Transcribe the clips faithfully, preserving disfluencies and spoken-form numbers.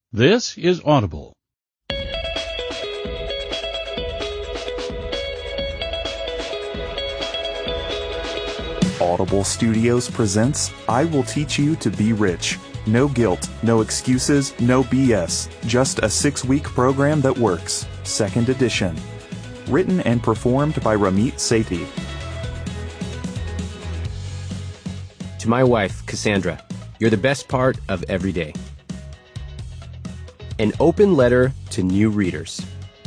This is Audible. Audible Studios presents I Will Teach You to Be Rich. No guilt, no excuses, no B S. Just a six-week program that works. Second edition. Written and performed by Ramit Sethi. To my wife, Cassandra, you're the best part of every day. An open letter to new readers.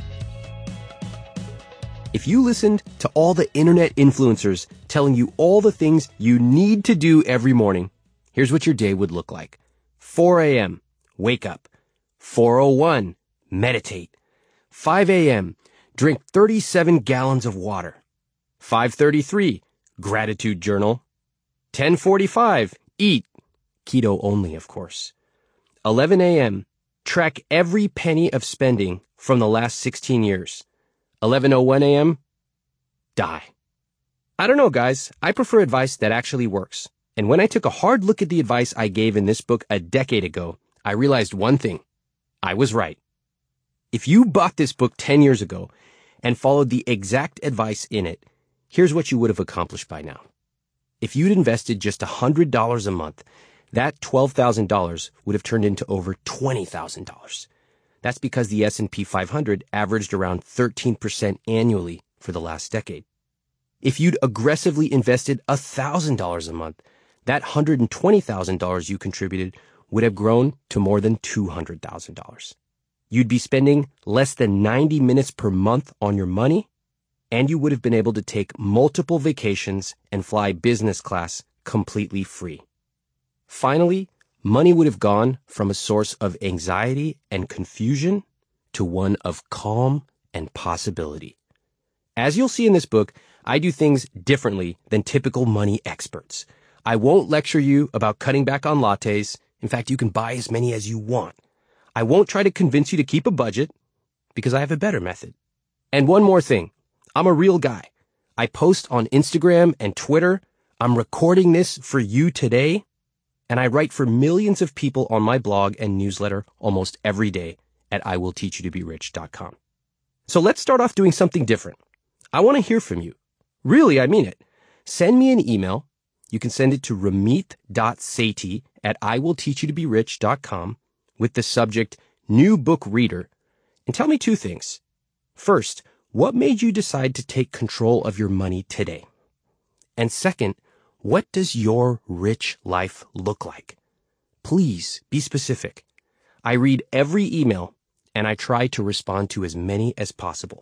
If you listened to all the internet influencers telling you all the things you need to do every morning, here's what your day would look like. four a.m., wake up. four oh one, meditate. five a.m., drink thirty-seven gallons of water. five thirty-three, gratitude journal. ten forty-five, eat. Keto only, of course. eleven a.m., track every penny of spending from the last sixteen years. eleven oh one a.m., die. I don't know, guys. I prefer advice that actually works. And when I took a hard look at the advice I gave in this book a decade ago, I realized one thing. I was right. If you bought this book ten years ago and followed the exact advice in it, here's what you would have accomplished by now. If you'd invested just one hundred dollars a month, that twelve thousand dollars would have turned into over twenty thousand dollars. That's because the S and P five hundred averaged around thirteen percent annually for the last decade. If you'd aggressively invested one thousand dollars a month, that one hundred twenty thousand dollars you contributed would have grown to more than two hundred thousand dollars. You'd be spending less than ninety minutes per month on your money, and you would have been able to take multiple vacations and fly business class completely free. Finally, money would have gone from a source of anxiety and confusion to one of calm and possibility. As you'll see in this book, I do things differently than typical money experts. I won't lecture you about cutting back on lattes. In fact, you can buy as many as you want. I won't try to convince you to keep a budget because I have a better method. And one more thing. I'm a real guy. I post on Instagram and Twitter. I'm recording this for you today. And I write for millions of people on my blog and newsletter almost every day at I will teach you to be rich dot com. So let's start off doing something different. I want to hear from you. Really, I mean it. Send me an email. You can send it to ramit dot sethi at I will teach you to be rich dot com with the subject New Book Reader. And tell me two things. First, what made you decide to take control of your money today? And second, what does your rich life look like? Please be specific. I read every email and I try to respond to as many as possible.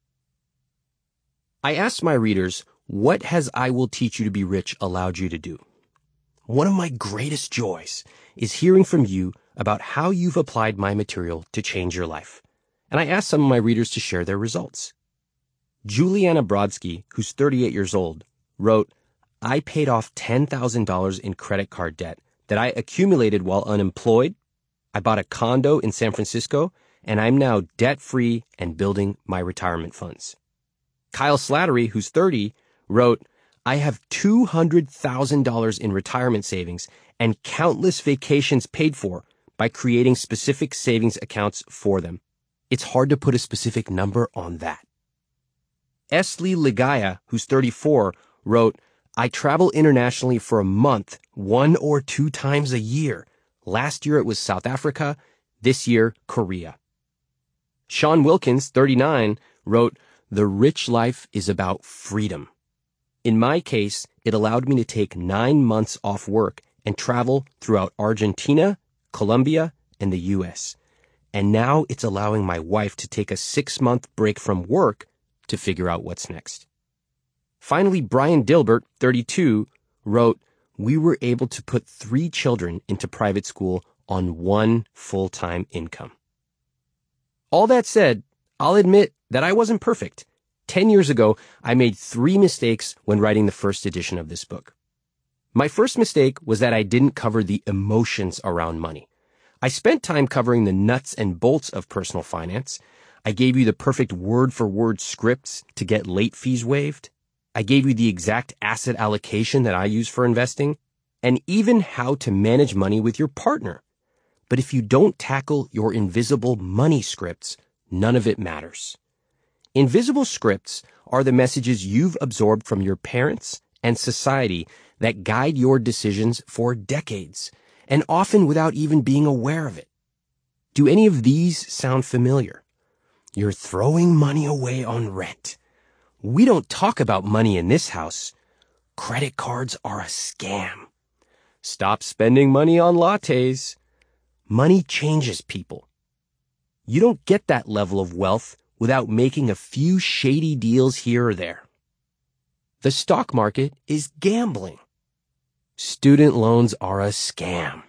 I asked my readers, what has I Will Teach You to Be Rich allowed you to do? One of my greatest joys is hearing from you about how you've applied my material to change your life. And I asked some of my readers to share their results. Juliana Brodsky, who's thirty-eight years old, wrote, I paid off ten thousand dollars in credit card debt that I accumulated while unemployed. I bought a condo in San Francisco, and I'm now debt-free and building my retirement funds. Kyle Slattery, who's thirty, wrote, I have two hundred thousand dollars in retirement savings and countless vacations paid for by creating specific savings accounts for them. It's hard to put a specific number on that. Esli Ligaya, who's thirty-four, wrote, I travel internationally for a month, one or two times a year. Last year it was South Africa, this year Korea. Sean Wilkins, thirty-nine, wrote, The rich life is about freedom. In my case, it allowed me to take nine months off work and travel throughout Argentina, Colombia, and the U S. And now it's allowing my wife to take a six-month break from work to figure out what's next. Finally, Brian Dilbert, thirty-two, wrote, We were able to put three children into private school on one full-time income. All that said, I'll admit that I wasn't perfect. Ten years ago, I made three mistakes when writing the first edition of this book. My first mistake was that I didn't cover the emotions around money. I spent time covering the nuts and bolts of personal finance. I gave you the perfect word-for-word scripts to get late fees waived. I gave you the exact asset allocation that I use for investing, and even how to manage money with your partner. But if you don't tackle your invisible money scripts, none of it matters. Invisible scripts are the messages you've absorbed from your parents and society that guide your decisions for decades, and often without even being aware of it. Do any of these sound familiar? You're throwing money away on rent. We don't talk about money in this house. Credit cards are a scam. Stop spending money on lattes. Money changes people. You don't get that level of wealth without making a few shady deals here or there. The stock market is gambling. Student loans are a scam.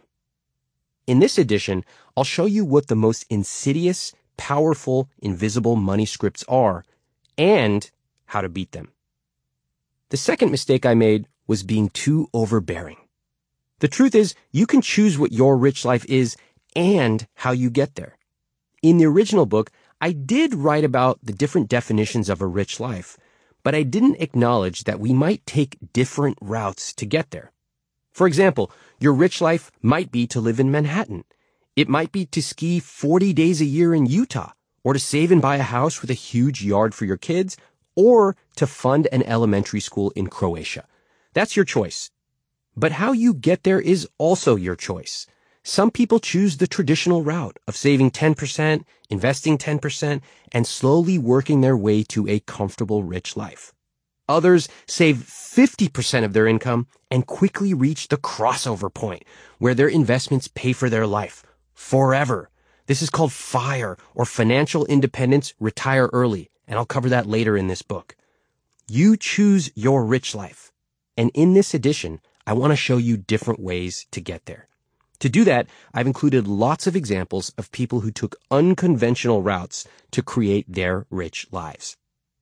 In this edition, I'll show you what the most insidious, powerful, invisible money scripts are and how to beat them. The second mistake I made was being too overbearing. The truth is, you can choose what your rich life is and how you get there. In the original book, I did write about the different definitions of a rich life, but I didn't acknowledge that we might take different routes to get there. For example, your rich life might be to live in Manhattan. It might be to ski forty days a year in Utah, or to save and buy a house with a huge yard for your kids, or to fund an elementary school in Croatia. That's your choice. But how you get there is also your choice. Some people choose the traditional route of saving ten percent, investing ten percent, and slowly working their way to a comfortable, rich life. Others save fifty percent of their income and quickly reach the crossover point where their investments pay for their life forever. This is called FIRE, or financial independence, retire early, and I'll cover that later in this book. You choose your rich life. And in this edition, I want to show you different ways to get there. To do that, I've included lots of examples of people who took unconventional routes to create their rich lives.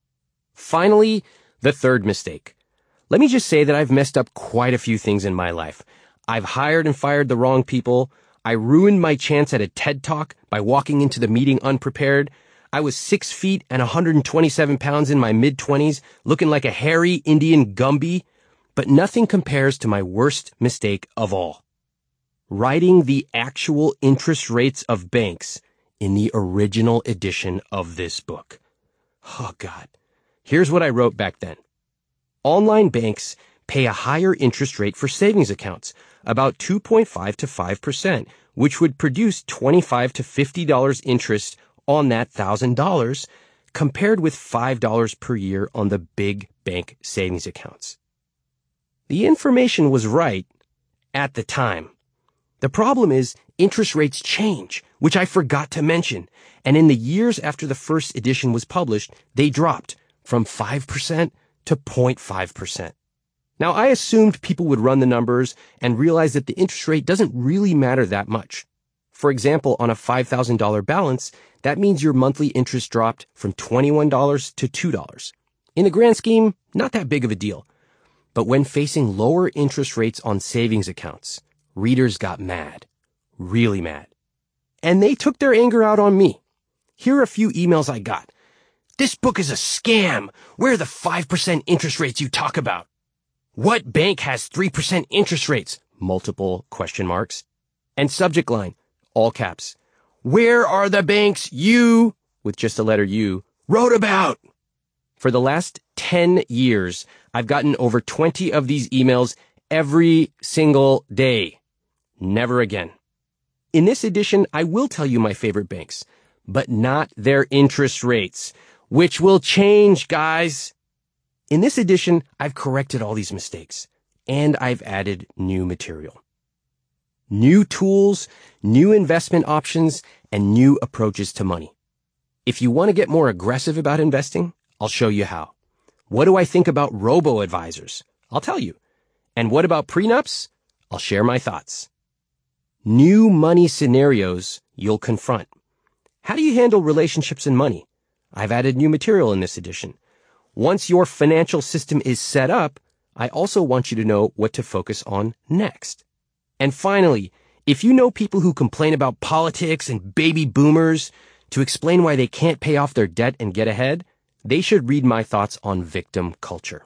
Finally, the third mistake. Let me just say that I've messed up quite a few things in my life. I've hired and fired the wrong people. I ruined my chance at a TED Talk by walking into the meeting unprepared. I was six feet and one hundred twenty-seven pounds in my mid-twenties, looking like a hairy Indian Gumby. But nothing compares to my worst mistake of all. Writing the actual interest rates of banks in the original edition of this book. Oh, God. Here's what I wrote back then. Online banks pay a higher interest rate for savings accounts, about two point five to five percent, which would produce twenty-five to fifty dollars interest on that one thousand dollars, compared with five dollars per year on the big bank savings accounts. The information was right at the time. The problem is interest rates change, which I forgot to mention, and in the years after the first edition was published, they dropped from five percent to zero point five percent. Now, I assumed people would run the numbers and realize that the interest rate doesn't really matter that much. For example, on a five thousand dollars balance, that means your monthly interest dropped from twenty-one dollars to two dollars. In the grand scheme, not that big of a deal. But when facing lower interest rates on savings accounts, readers got mad, really mad. And they took their anger out on me. Here are a few emails I got. This book is a scam. Where are the five percent interest rates you talk about? What bank has three percent interest rates? Multiple question marks. And subject line, all caps. Where are the banks you, with just the letter U, wrote about? For the last ten years, I've gotten over twenty of these emails every single day. Never again. In this edition, I will tell you my favorite banks, but not their interest rates, which will change, guys. In this edition, I've corrected all these mistakes, and I've added new material. New tools, new investment options, and new approaches to money. If you want to get more aggressive about investing, I'll show you how. What do I think about robo-advisors? I'll tell you. And what about prenups? I'll share my thoughts. New money scenarios you'll confront. How do you handle relationships and money? I've added new material in this edition. Once your financial system is set up, I also want you to know what to focus on next. And finally, if you know people who complain about politics and baby boomers to explain why they can't pay off their debt and get ahead, they should read my thoughts on victim culture.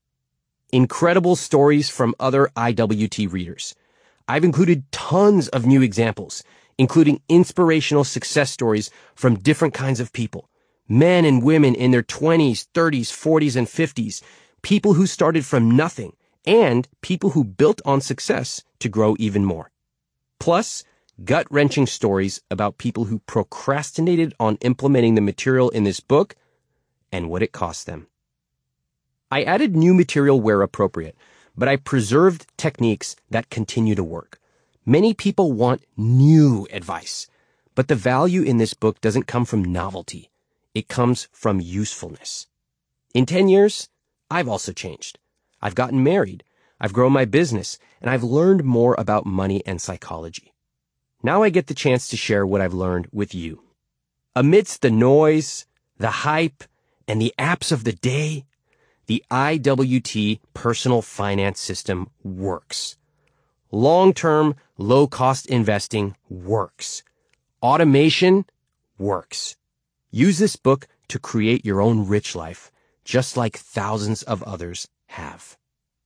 Incredible stories from other I W T readers. I've included tons of new examples, including inspirational success stories from different kinds of people. Men and women in their twenties, thirties, forties, and fifties, people who started from nothing, and people who built on success to grow even more. Plus, gut-wrenching stories about people who procrastinated on implementing the material in this book and what it cost them. I added new material where appropriate, but I preserved techniques that continue to work. Many people want new advice, but the value in this book doesn't come from novelty. It comes from usefulness. In ten years, I've also changed. I've gotten married, I've grown my business, and I've learned more about money and psychology. Now I get the chance to share what I've learned with you. Amidst the noise, the hype, and the apps of the day, the I W T personal finance system works. Long-term, low-cost investing works. Automation works. Use this book to create your own rich life, just like thousands of others have.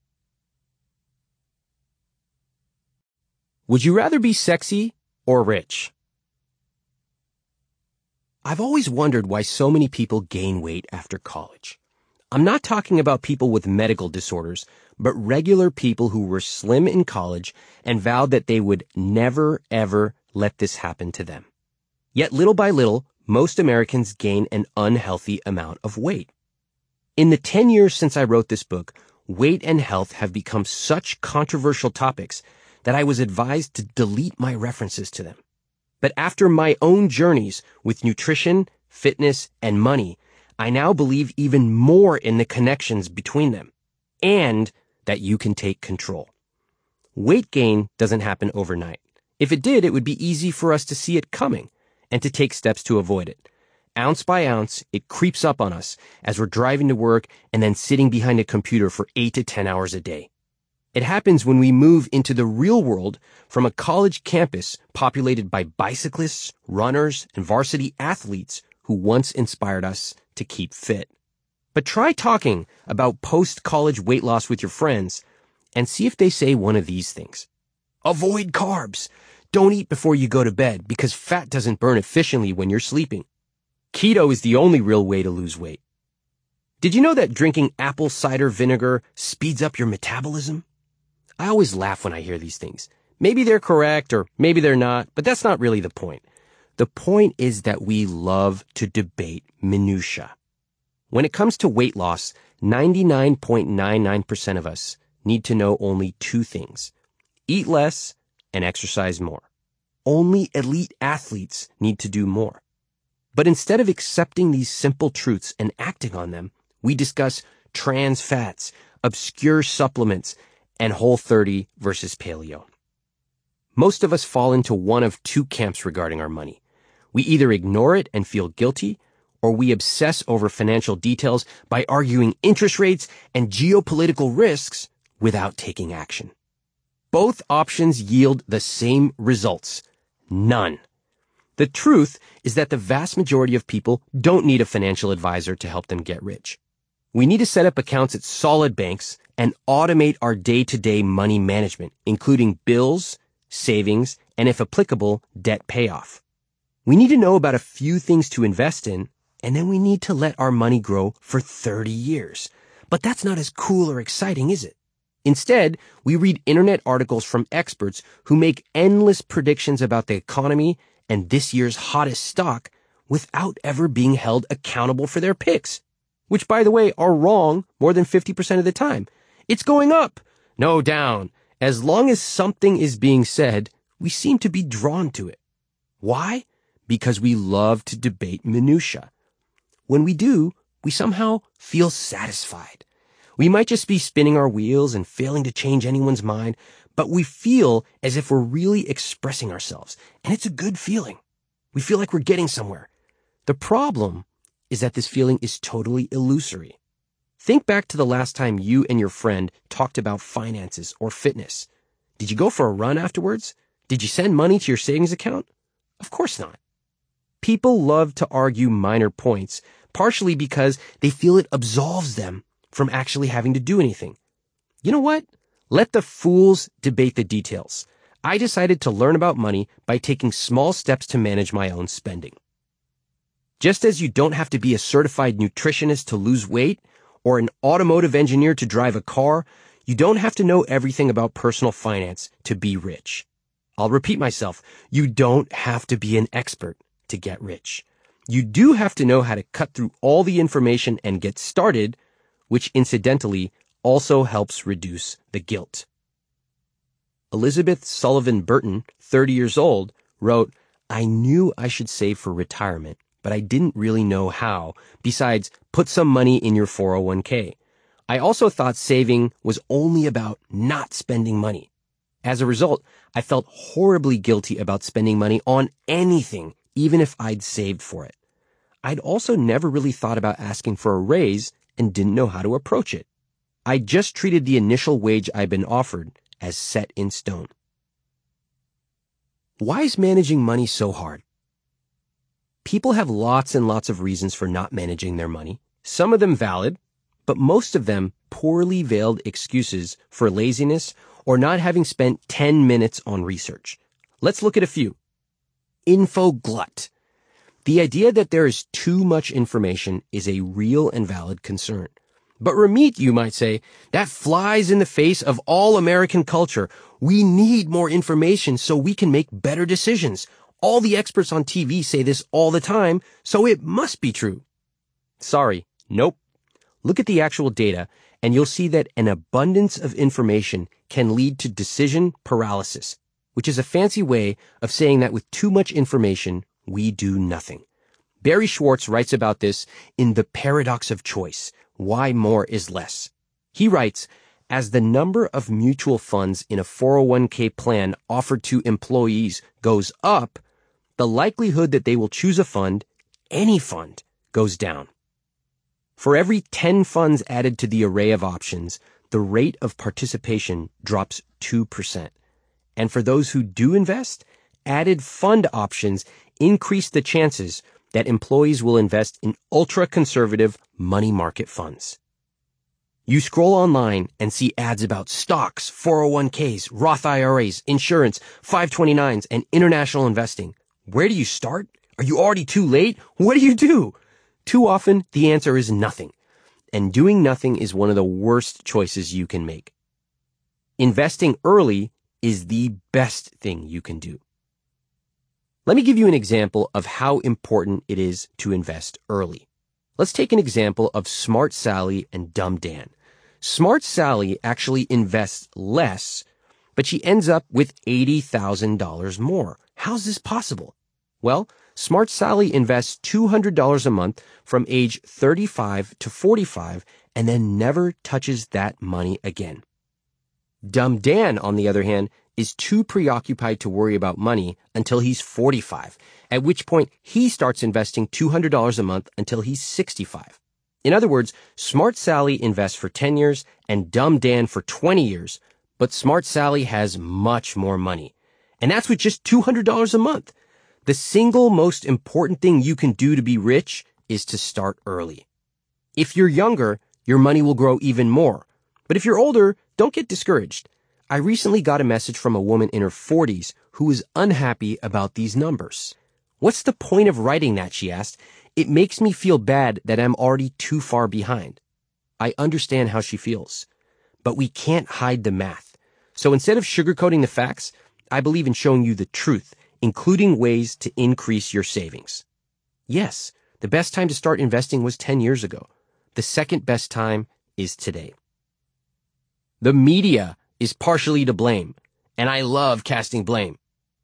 Would you rather be sexy or rich? I've always wondered why so many people gain weight after college. I'm not talking about people with medical disorders, but regular people who were slim in college and vowed that they would never, ever let this happen to them. Yet little by little, most Americans gain an unhealthy amount of weight. In the ten years since I wrote this book, weight and health have become such controversial topics that I was advised to delete my references to them. But after my own journeys with nutrition, fitness, and money, I now believe even more in the connections between them, and that you can take control. Weight gain doesn't happen overnight. If it did, it would be easy for us to see it coming and to take steps to avoid it. Ounce by ounce, it creeps up on us as we're driving to work and then sitting behind a computer for eight to ten hours a day. It happens when we move into the real world from a college campus populated by bicyclists, runners, and varsity athletes who once inspired us to keep fit. But try talking about post-college weight loss with your friends and see if they say one of these things. Avoid carbs. Don't eat before you go to bed because fat doesn't burn efficiently when you're sleeping. Keto is the only real way to lose weight. Did you know that drinking apple cider vinegar speeds up your metabolism? I always laugh when I hear these things. Maybe they're correct or maybe they're not, but that's not really the point. The point is that we love to debate minutia. When it comes to weight loss, ninety-nine point nine nine percent of us need to know only two things: eat less and exercise more. Only elite athletes need to do more. But instead of accepting these simple truths and acting on them, we discuss trans fats, obscure supplements, and Whole thirty versus Paleo. Most of us fall into one of two camps regarding our money. We either ignore it and feel guilty, or we obsess over financial details by arguing interest rates and geopolitical risks without taking action. Both options yield the same results: none. The truth is that the vast majority of people don't need a financial advisor to help them get rich. We need to set up accounts at solid banks and automate our day-to-day money management, including bills, savings, and if applicable, debt payoff. We need to know about a few things to invest in, and then we need to let our money grow for thirty years. But that's not as cool or exciting, is it? Instead, we read internet articles from experts who make endless predictions about the economy and this year's hottest stock without ever being held accountable for their picks, which, by the way, are wrong more than fifty percent of the time. It's going up, no down. As long as something is being said, we seem to be drawn to it. Why? Because we love to debate minutia. When we do, we somehow feel satisfied. We might just be spinning our wheels and failing to change anyone's mind, but we feel as if we're really expressing ourselves, and it's a good feeling. We feel like we're getting somewhere. The problem is that this feeling is totally illusory. Think back to the last time you and your friend talked about finances or fitness. Did you go for a run afterwards? Did you send money to your savings account? Of course not. People love to argue minor points, partially because they feel it absolves them from actually having to do anything. You know what? Let the fools debate the details. I decided to learn about money by taking small steps to manage my own spending. Just as you don't have to be a certified nutritionist to lose weight or an automotive engineer to drive a car, you don't have to know everything about personal finance to be rich. I'll repeat myself. You don't have to be an expert to get rich. You do have to know how to cut through all the information and get started, which incidentally also helps reduce the guilt. Elizabeth Sullivan Burton, thirty years old, wrote, "I knew I should save for retirement, but I didn't really know how, besides put some money in your four oh one k. I also thought saving was only about not spending money. As a result, I felt horribly guilty about spending money on anything, even if I'd saved for it. I'd also never really thought about asking for a raise and didn't know how to approach it. I just treated the initial wage I'd been offered as set in stone." Why is managing money so hard? People have lots and lots of reasons for not managing their money, some of them valid, but most of them poorly veiled excuses for laziness or not having spent ten minutes on research. Let's look at a few. Info glut. The idea that there is too much information is a real and valid concern. But Ramit, you might say, that flies in the face of all American culture. We need more information so we can make better decisions. All the experts on T V say this all the time, so it must be true. Sorry, nope. Look at the actual data, and you'll see that an abundance of information can lead to decision paralysis, which is a fancy way of saying that with too much information, we do nothing. Barry Schwartz writes about this in The Paradox of Choice, Why More is Less. He writes, as the number of mutual funds in a four oh one k plan offered to employees goes up, the likelihood that they will choose a fund, any fund, goes down. For every ten funds added to the array of options, the rate of participation drops two percent. And for those who do invest, added fund options increase the chances that employees will invest in ultra-conservative money market funds. You scroll online and see ads about stocks, four oh one k's, Roth I R As, insurance, five twenty-nines, and international investing. Where do you start? Are you already too late? What do you do? Too often, the answer is nothing. And doing nothing is one of the worst choices you can make. Investing early is the best thing you can do. Let me give you an example of how important it is to invest early. Let's take an example of Smart Sally and Dumb Dan. Smart Sally actually invests less, but she ends up with eighty thousand dollars more. How's this possible? Well, Smart Sally invests two hundred dollars a month from age thirty-five to forty-five and then never touches that money again. Dumb Dan, on the other hand, is too preoccupied to worry about money until he's forty-five, at which point he starts investing two hundred dollars a month until he's sixty-five. In other words, Smart Sally invests for ten years and Dumb Dan for twenty years, but Smart Sally has much more money. And that's with just two hundred dollars a month. The single most important thing you can do to be rich is to start early. If you're younger, your money will grow even more. But if you're older, don't get discouraged. I recently got a message from a woman in her forties who was unhappy about these numbers. What's the point of writing that, she asked. It makes me feel bad that I'm already too far behind. I understand how she feels. But we can't hide the math. So instead of sugarcoating the facts, I believe in showing you the truth, including ways to increase your savings. Yes, the best time to start investing was ten years ago. The second best time is today. The media is partially to blame, and I love casting blame.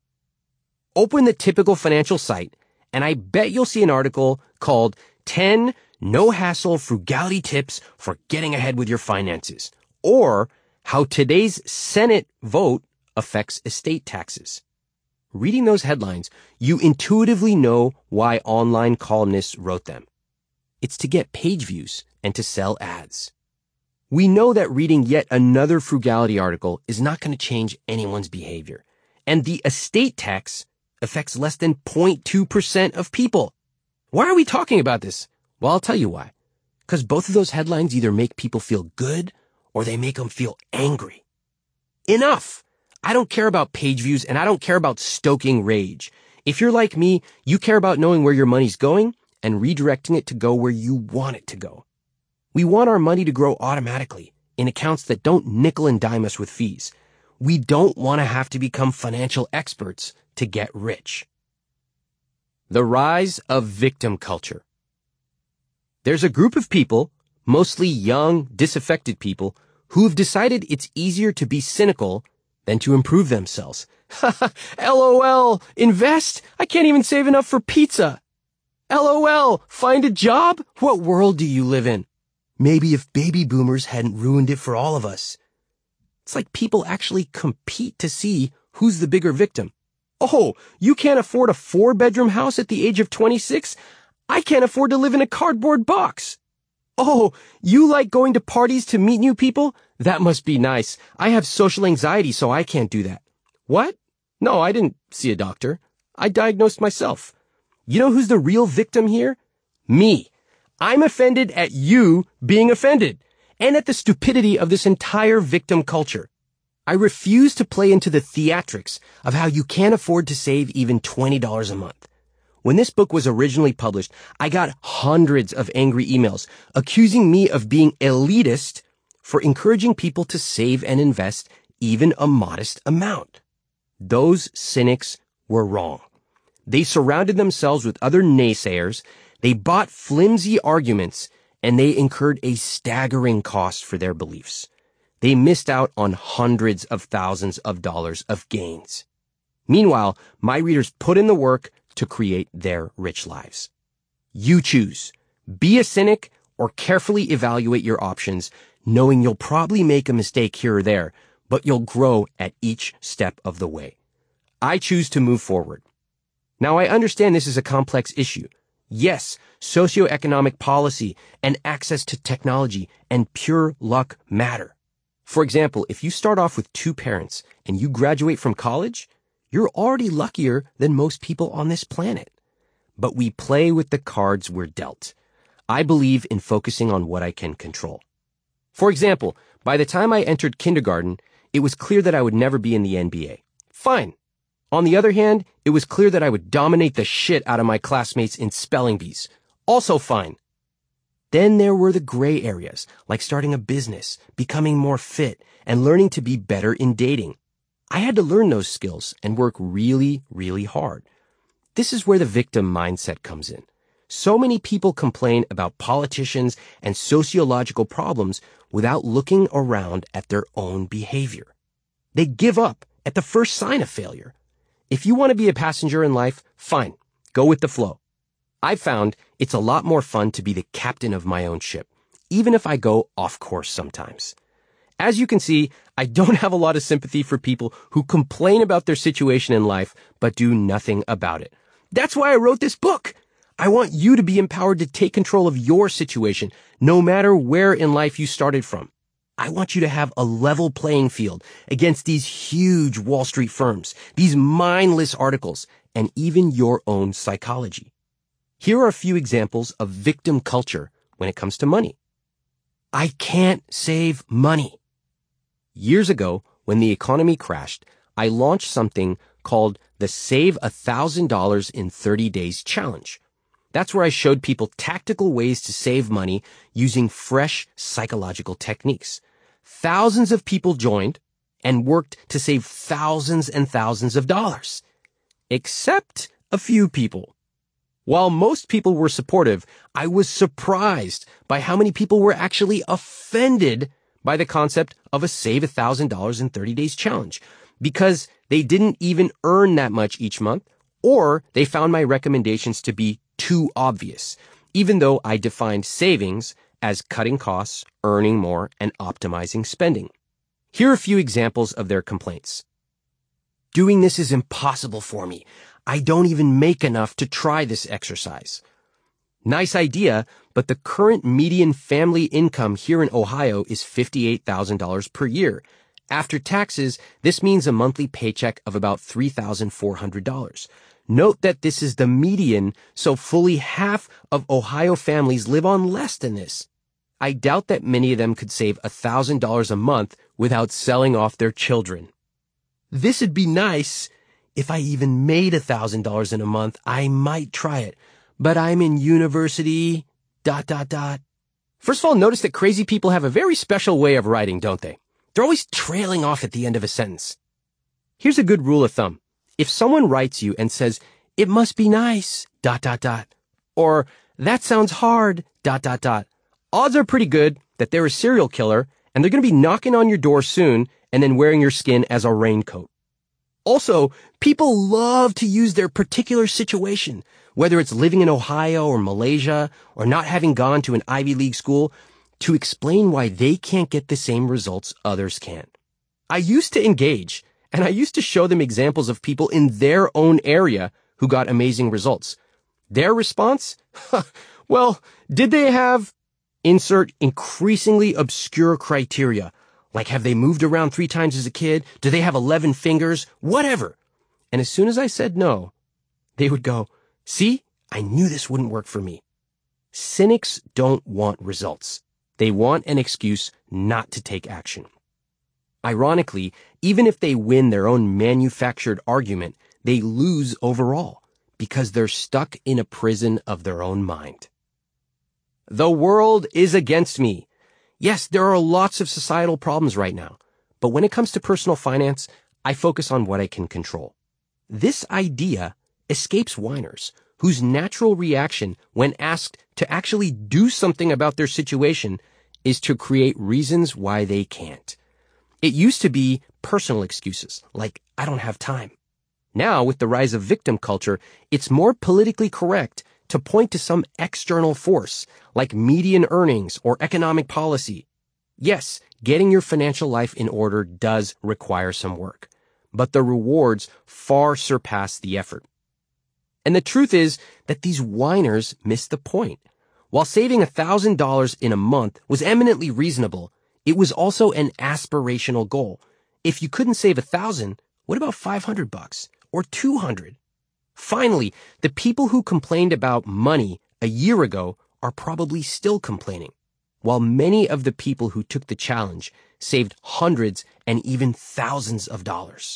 Open the typical financial site, and I bet you'll see an article called ten No-Hassle Frugality Tips for Getting Ahead with Your Finances, or How Today's Senate Vote Affects Estate Taxes. Reading those headlines, you intuitively know why online columnists wrote them. It's to get page views and to sell ads. We know that reading yet another frugality article is not going to change anyone's behavior. And the estate tax affects less than zero point two percent of people. Why are we talking about this? Well, I'll tell you why. Because both of those headlines either make people feel good or they make them feel angry. Enough! I don't care about page views and I don't care about stoking rage. If you're like me, you care about knowing where your money's going and redirecting it to go where you want it to go. We want our money to grow automatically in accounts that don't nickel and dime us with fees. We don't want to have to become financial experts to get rich. The rise of victim culture. There's a group of people, mostly young, disaffected people, who have decided it's easier to be cynical than to improve themselves. LOL, invest? I can't even save enough for pizza. LOL, find a job? What world do you live in? Maybe if baby boomers hadn't ruined it for all of us. It's like people actually compete to see who's the bigger victim. Oh, you can't afford a four-bedroom house at the age of twenty-six? I can't afford to live in a cardboard box. Oh, you like going to parties to meet new people? That must be nice. I have social anxiety, so I can't do that. What? No, I didn't see a doctor. I diagnosed myself. You know who's the real victim here? Me. I'm offended at you being offended, and at the stupidity of this entire victim culture. I refuse to play into the theatrics of how you can't afford to save even twenty dollars a month. When this book was originally published, I got hundreds of angry emails accusing me of being elitist for encouraging people to save and invest even a modest amount. Those cynics were wrong. They surrounded themselves with other naysayers, they bought flimsy arguments, and they incurred a staggering cost for their beliefs. They missed out on hundreds of thousands of dollars of gains. Meanwhile, my readers put in the work to create their rich lives. You choose. Be a cynic or carefully evaluate your options, knowing you'll probably make a mistake here or there, but you'll grow at each step of the way. I choose to move forward. Now, I understand this is a complex issue. Yes, socioeconomic policy and access to technology and pure luck matter. For example, if you start off with two parents and you graduate from college, you're already luckier than most people on this planet. But we play with the cards we're dealt. I believe in focusing on what I can control. For example, by the time I entered kindergarten, it was clear that I would never be in the N B A. Fine. On the other hand, it was clear that I would dominate the shit out of my classmates in spelling bees. Also fine. Then there were the gray areas, like starting a business, becoming more fit, and learning to be better in dating. I had to learn those skills and work really, really hard. This is where the victim mindset comes in. So many people complain about politicians and sociological problems without looking around at their own behavior. They give up at the first sign of failure. If you want to be a passenger in life, fine, go with the flow. I've found it's a lot more fun to be the captain of my own ship, even if I go off course sometimes. As you can see, I don't have a lot of sympathy for people who complain about their situation in life but do nothing about it. That's why I wrote this book. I want you to be empowered to take control of your situation, no matter where in life you started from. I want you to have a level playing field against these huge Wall Street firms, these mindless articles, and even your own psychology. Here are a few examples of victim culture when it comes to money. I can't save money. Years ago, when the economy crashed, I launched something called the Save one thousand dollars in thirty days Challenge. That's where I showed people tactical ways to save money using fresh psychological techniques. Thousands of people joined and worked to save thousands and thousands of dollars. Except a few people. While most people were supportive, I was surprised by how many people were actually offended by the concept of a Save one thousand dollars in thirty days Challenge, because they didn't even earn that much each month, or they found my recommendations to be too obvious, even though I defined savings as cutting costs, earning more, and optimizing spending. Here are a few examples of their complaints. Doing this is impossible for me. I don't even make enough to try this exercise. Nice idea, but the current median family income here in Ohio is fifty-eight thousand dollars per year. After taxes, this means a monthly paycheck of about three thousand four hundred dollars. Note that this is the median, so fully half of Ohio families live on less than this. I doubt that many of them could save one thousand dollars a month without selling off their children. this'd be nice. If I even made a thousand dollars in a month, I might try it. But I'm in university, dot, dot, dot. First of all, notice that crazy people have a very special way of writing, don't they? They're always trailing off at the end of a sentence. Here's a good rule of thumb. If someone writes you and says, it must be nice, dot, dot, dot, or that sounds hard, dot, dot, dot, odds are pretty good that they're a serial killer and they're going to be knocking on your door soon and then wearing your skin as a raincoat. Also, people love to use their particular situation, whether it's living in Ohio or Malaysia or not having gone to an Ivy League school, to explain why they can't get the same results others can. I used to engage, and I used to show them examples of people in their own area who got amazing results. Their response? Well, did they have, insert increasingly obscure criteria, like have they moved around three times as a kid? Do they have eleven fingers? Whatever. And as soon as I said no, they would go, see, I knew this wouldn't work for me. Cynics don't want results. They want an excuse not to take action. Ironically, even if they win their own manufactured argument, they lose overall because they're stuck in a prison of their own mind. The world is against me. Yes, there are lots of societal problems right now, but when it comes to personal finance, I focus on what I can control. This idea escapes whiners, whose natural reaction when asked to actually do something about their situation is to create reasons why they can't. It used to be personal excuses, like, I don't have time. Now, with the rise of victim culture, it's more politically correct to point to some external force, like median earnings or economic policy. Yes, getting your financial life in order does require some work, but the rewards far surpass the effort. And the truth is that these whiners miss the point. While saving one thousand dollars in a month was eminently reasonable, it was also an aspirational goal. If you couldn't save one thousand, what about five hundred bucks or two hundred? Finally, the people who complained about money a year ago are probably still complaining, while many of the people who took the challenge saved hundreds and even thousands of dollars.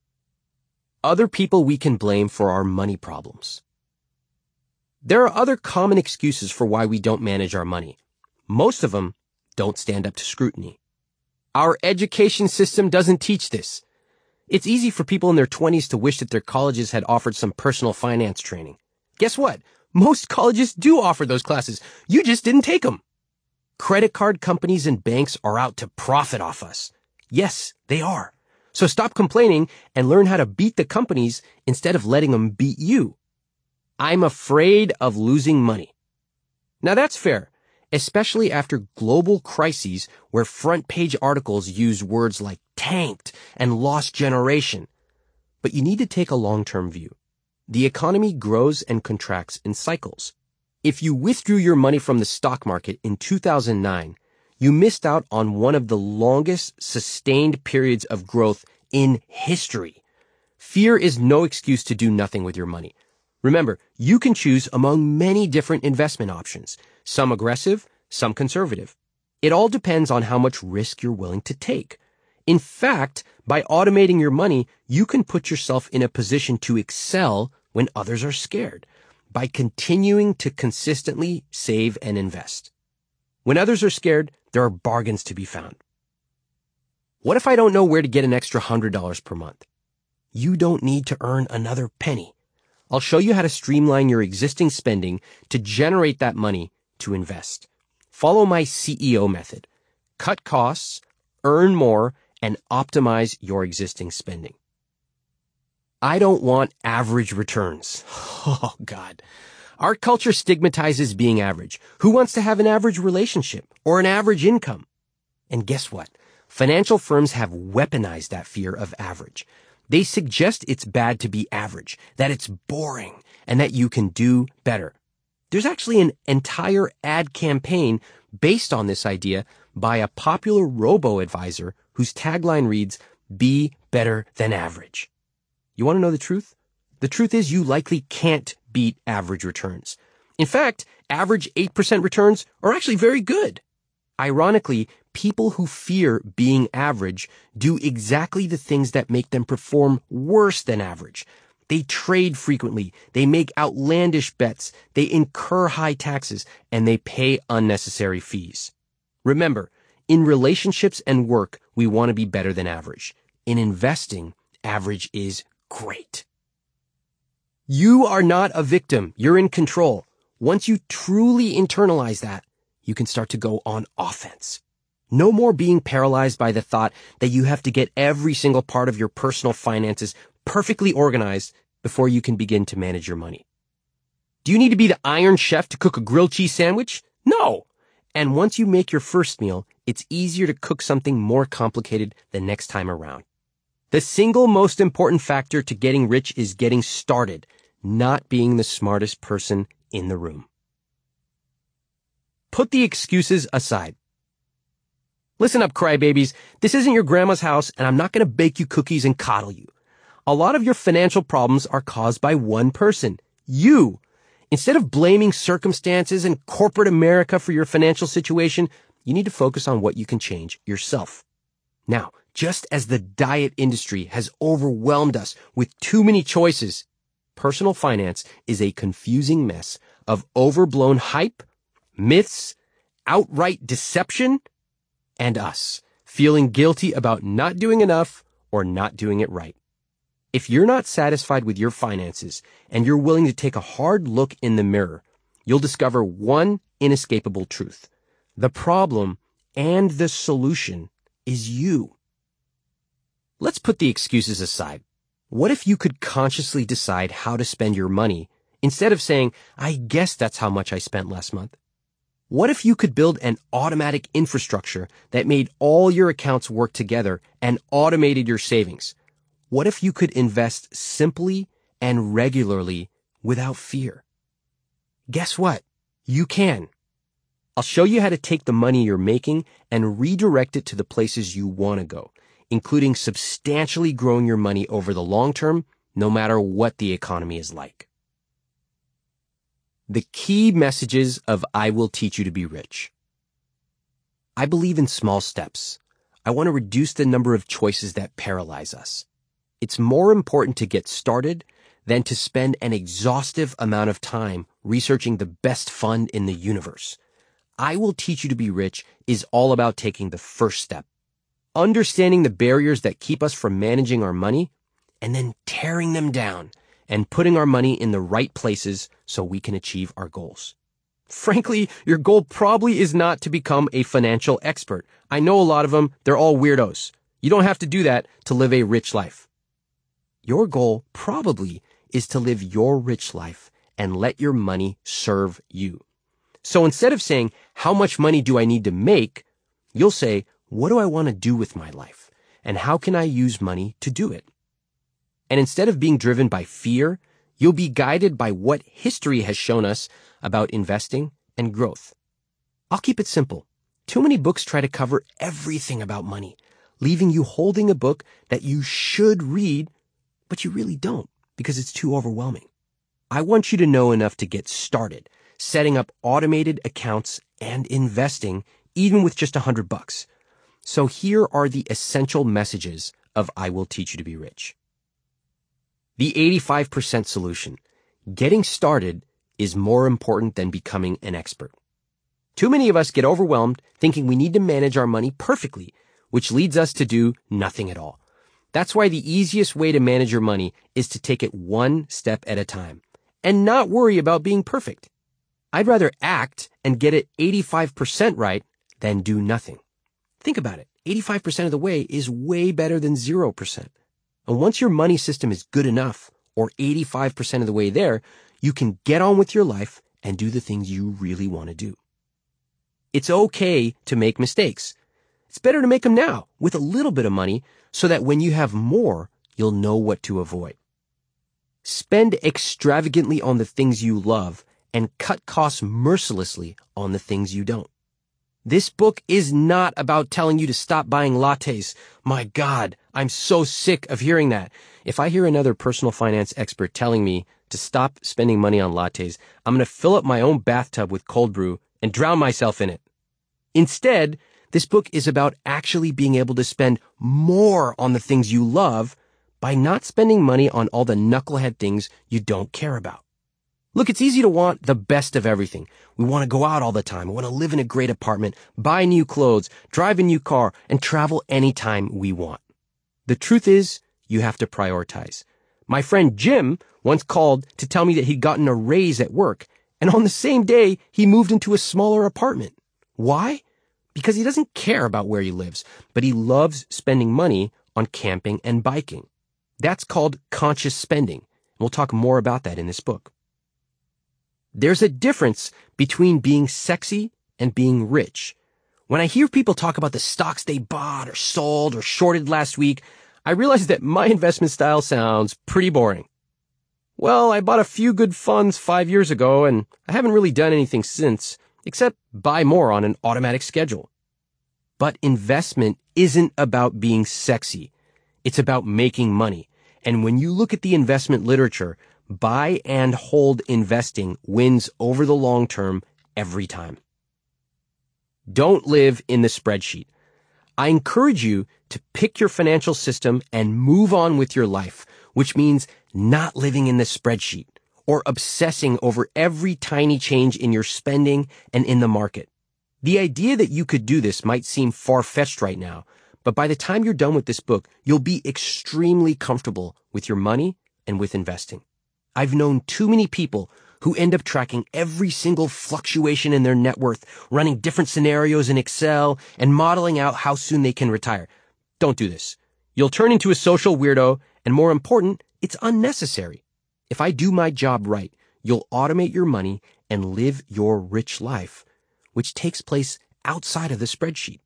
Other people we can blame for our money problems. There are other common excuses for why we don't manage our money. Most of them don't stand up to scrutiny. Our education system doesn't teach this. It's easy for people in their twenties to wish that their colleges had offered some personal finance training. Guess what? Most colleges do offer those classes. You just didn't take them. Credit card companies and banks are out to profit off us. Yes, they are. So stop complaining and learn how to beat the companies instead of letting them beat you. I'm afraid of losing money. Now that's fair, especially after global crises where front page articles use words like tanked and lost generation. But you need to take a long-term view. The economy grows and contracts in cycles. If you withdrew your money from the stock market in two thousand nine, you missed out on one of the longest sustained periods of growth in history. Fear is no excuse to do nothing with your money. Remember, you can choose among many different investment options, some aggressive, some conservative. It all depends on how much risk you're willing to take. In fact, by automating your money, you can put yourself in a position to excel when others are scared, by continuing to consistently save and invest. When others are scared, there are bargains to be found. What if I don't know where to get an extra one hundred dollars per month? You don't need to earn another penny. I'll show you how to streamline your existing spending to generate that money to invest. Follow my C E O method. Cut costs, earn more, and optimize your existing spending. I don't want average returns. Oh, God. Our culture stigmatizes being average. Who wants to have an average relationship or an average income? And guess what? Financial firms have weaponized that fear of average. They suggest it's bad to be average, that it's boring, and that you can do better. There's actually an entire ad campaign based on this idea by a popular robo-advisor whose tagline reads, "Be better than average." You want to know the truth? The truth is you likely can't beat average returns. In fact, average eight percent returns are actually very good. Ironically, people who fear being average do exactly the things that make them perform worse than average. They trade frequently, they make outlandish bets, they incur high taxes, and they pay unnecessary fees. Remember, in relationships and work, we want to be better than average. In investing, average is great. You are not a victim. You're in control. Once you truly internalize that, you can start to go on offense. No more being paralyzed by the thought that you have to get every single part of your personal finances perfectly organized before you can begin to manage your money. Do you need to be the Iron Chef to cook a grilled cheese sandwich? No. And once you make your first meal, it's easier to cook something more complicated the next time around. The single most important factor to getting rich is getting started, not being the smartest person in the room. Put the excuses aside. Listen up, crybabies. This isn't your grandma's house, and I'm not going to bake you cookies and coddle you. A lot of your financial problems are caused by one person, you. Instead of blaming circumstances and corporate America for your financial situation, you need to focus on what you can change yourself. Now, just as the diet industry has overwhelmed us with too many choices, personal finance is a confusing mess of overblown hype, myths, outright deception, and us feeling guilty about not doing enough or not doing it right. If you're not satisfied with your finances and you're willing to take a hard look in the mirror, you'll discover one inescapable truth. The problem and the solution is you. Let's put the excuses aside. What if you could consciously decide how to spend your money instead of saying, I guess that's how much I spent last month? What if you could build an automatic infrastructure that made all your accounts work together and automated your savings? What if you could invest simply and regularly without fear? Guess what? You can. I'll show you how to take the money you're making and redirect it to the places you want to go, including substantially growing your money over the long term, no matter what the economy is like. The key messages of I Will Teach You to Be Rich. I believe in small steps. I want to reduce the number of choices that paralyze us. It's more important to get started than to spend an exhaustive amount of time researching the best fund in the universe. I Will Teach You to Be Rich is all about taking the first step, understanding the barriers that keep us from managing our money, and then tearing them down and putting our money in the right places so we can achieve our goals. Frankly, your goal probably is not to become a financial expert. I know a lot of them, they're all weirdos. You don't have to do that to live a rich life. Your goal probably is to live your rich life and let your money serve you. So instead of saying, how much money do I need to make? You'll say, what do I want to do with my life? And how can I use money to do it? And instead of being driven by fear, you'll be guided by what history has shown us about investing and growth. I'll keep it simple. Too many books try to cover everything about money, leaving you holding a book that you should read, but you really don't because it's too overwhelming. I want you to know enough to get started, setting up automated accounts and investing, even with just a hundred bucks. So here are the essential messages of I Will Teach You to Be Rich. The eighty-five percent solution. Getting started is more important than becoming an expert. Too many of us get overwhelmed thinking we need to manage our money perfectly, which leads us to do nothing at all. That's why the easiest way to manage your money is to take it one step at a time and not worry about being perfect. I'd rather act and get it eighty-five percent right than do nothing. Think about it. eighty-five percent of the way is way better than zero percent. And once your money system is good enough, or eighty-five percent of the way there, you can get on with your life and do the things you really want to do. It's okay to make mistakes. It's better to make them now with a little bit of money so that when you have more, you'll know what to avoid. Spend extravagantly on the things you love and cut costs mercilessly on the things you don't. This book is not about telling you to stop buying lattes. My God, I'm so sick of hearing that. If I hear another personal finance expert telling me to stop spending money on lattes, I'm going to fill up my own bathtub with cold brew and drown myself in it. Instead, this book is about actually being able to spend more on the things you love by not spending money on all the knucklehead things you don't care about. Look, it's easy to want the best of everything. We want to go out all the time. We want to live in a great apartment, buy new clothes, drive a new car, and travel anytime we want. The truth is, you have to prioritize. My friend Jim once called to tell me that he'd gotten a raise at work, and on the same day, he moved into a smaller apartment. Why? Because he doesn't care about where he lives, but he loves spending money on camping and biking. That's called conscious spending. We'll talk more about that in this book. There's a difference between being sexy and being rich. When I hear people talk about the stocks they bought or sold or shorted last week, I realize that my investment style sounds pretty boring. Well, I bought a few good funds five years ago, and I haven't really done anything since, except buy more on an automatic schedule. But investment isn't about being sexy. It's about making money. And when you look at the investment literature, buy and hold investing wins over the long term every time. Don't live in the spreadsheet. I encourage you to pick your financial system and move on with your life, which means not living in the spreadsheet or obsessing over every tiny change in your spending and in the market. The idea that you could do this might seem far-fetched right now, but by the time you're done with this book, you'll be extremely comfortable with your money and with investing. I've known too many people who end up tracking every single fluctuation in their net worth, running different scenarios in Excel, and modeling out how soon they can retire. Don't do this. You'll turn into a social weirdo, and more important, it's unnecessary. If I do my job right, you'll automate your money and live your rich life, which takes place outside of the spreadsheet.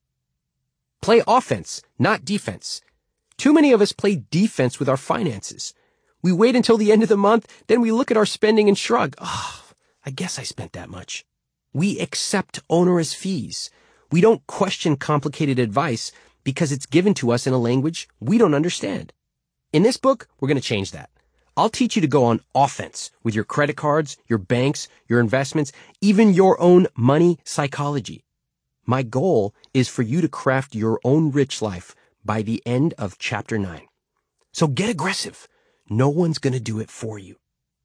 Play offense, not defense. Too many of us play defense with our finances. We wait until the end of the month, then we look at our spending and shrug. Oh, I guess I spent that much. We accept onerous fees. We don't question complicated advice because it's given to us in a language we don't understand. In this book, we're going to change that. I'll teach you to go on offense with your credit cards, your banks, your investments, even your own money psychology. My goal is for you to craft your own rich life by the end of chapter nine. So get aggressive. No one's going to do it for you.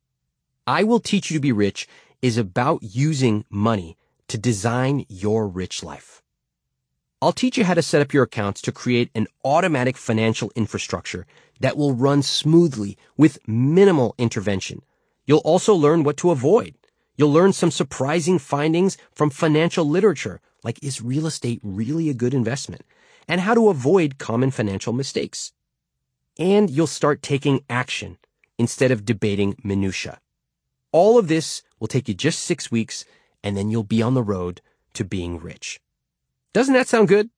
I Will Teach You to Be Rich is about using money to design your rich life. I'll teach you how to set up your accounts to create an automatic financial infrastructure that will run smoothly with minimal intervention. You'll also learn what to avoid. You'll learn some surprising findings from financial literature, like is real estate really a good investment, and how to avoid common financial mistakes. And you'll start taking action instead of debating minutia. All of this will take you just six weeks, and then you'll be on the road to being rich. Doesn't that sound good?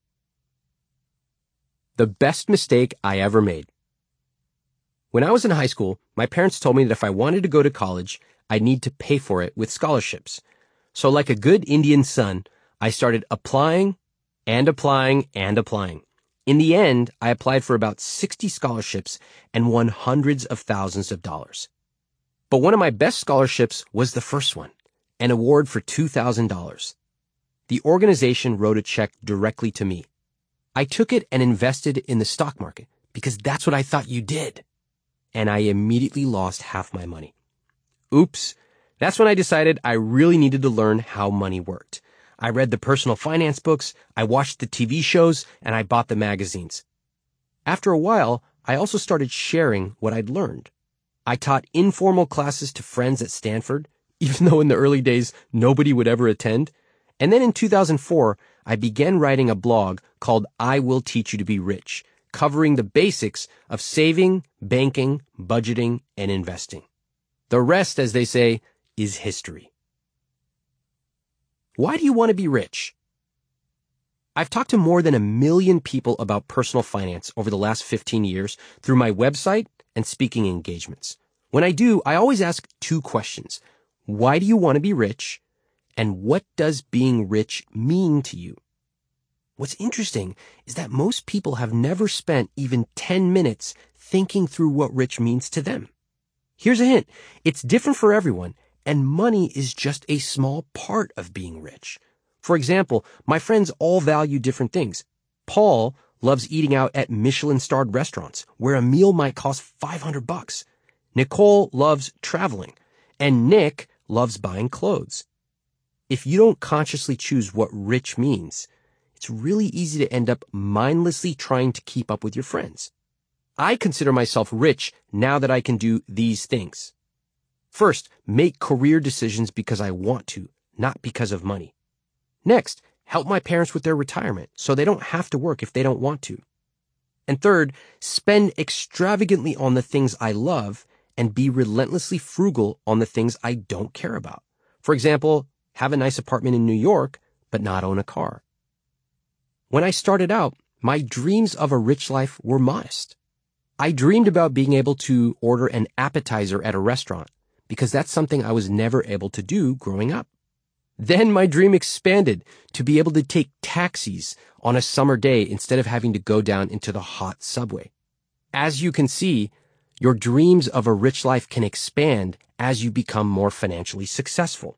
The best mistake I ever made. When I was in high school, my parents told me that if I wanted to go to college, I'd need to pay for it with scholarships. So like a good Indian son, I started applying and applying and applying. In the end, I applied for about sixty scholarships and won hundreds of thousands of dollars. But one of my best scholarships was the first one, an award for two thousand dollars. The organization wrote a check directly to me. I took it and invested in the stock market because that's what I thought you did. And I immediately lost half my money. Oops. That's when I decided I really needed to learn how money worked. I read the personal finance books, I watched the T V shows, and I bought the magazines. After a while, I also started sharing what I'd learned. I taught informal classes to friends at Stanford, even though in the early days nobody would ever attend. And then in two thousand four, I began writing a blog called I Will Teach You to Be Rich, covering the basics of saving, banking, budgeting, and investing. The rest, as they say, is history. Why do you want to be rich? I've talked to more than a million people about personal finance over the last fifteen years through my website and speaking engagements. When I do, I always ask two questions. Why do you want to be rich? And what does being rich mean to you? What's interesting is that most people have never spent even ten minutes thinking through what rich means to them. Here's a hint. It's different for everyone, and money is just a small part of being rich. For example, my friends all value different things. Paul loves eating out at Michelin-starred restaurants, where a meal might cost five hundred bucks. Nicole loves traveling, and Nick loves buying clothes. If you don't consciously choose what rich means, it's really easy to end up mindlessly trying to keep up with your friends. I consider myself rich now that I can do these things. First, make career decisions because I want to, not because of money. Next, help my parents with their retirement so they don't have to work if they don't want to. And third, spend extravagantly on the things I love and be relentlessly frugal on the things I don't care about. For example, have a nice apartment in New York, but not own a car. When I started out, my dreams of a rich life were modest. I dreamed about being able to order an appetizer at a restaurant because that's something I was never able to do growing up. Then my dream expanded to be able to take taxis on a summer day instead of having to go down into the hot subway. As you can see, your dreams of a rich life can expand as you become more financially successful.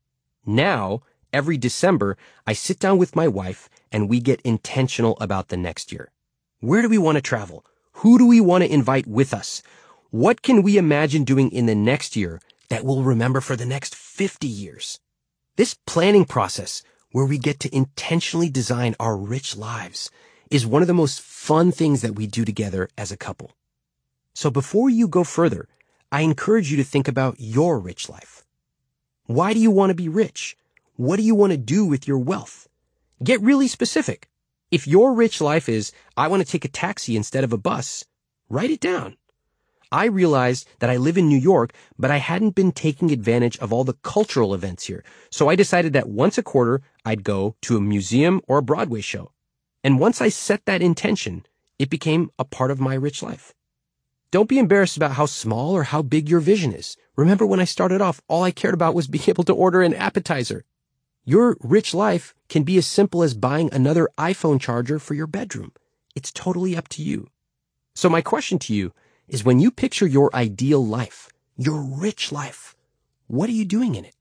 Now, every December, I sit down with my wife and we get intentional about the next year. Where do we want to travel? Who do we want to invite with us? What can we imagine doing in the next year that we'll remember for the next fifty years? This planning process, where we get to intentionally design our rich lives, is one of the most fun things that we do together as a couple. So before you go further, I encourage you to think about your rich life. Why do you want to be rich? What do you want to do with your wealth? Get really specific. If your rich life is, I want to take a taxi instead of a bus, write it down. I realized that I live in New York, but I hadn't been taking advantage of all the cultural events here. So I decided that once a quarter, I'd go to a museum or a Broadway show. And once I set that intention, it became a part of my rich life. Don't be embarrassed about how small or how big your vision is. Remember when I started off, all I cared about was being able to order an appetizer. Your rich life can be as simple as buying another iPhone charger for your bedroom. It's totally up to you. So my question to you is, when you picture your ideal life, your rich life, what are you doing in it?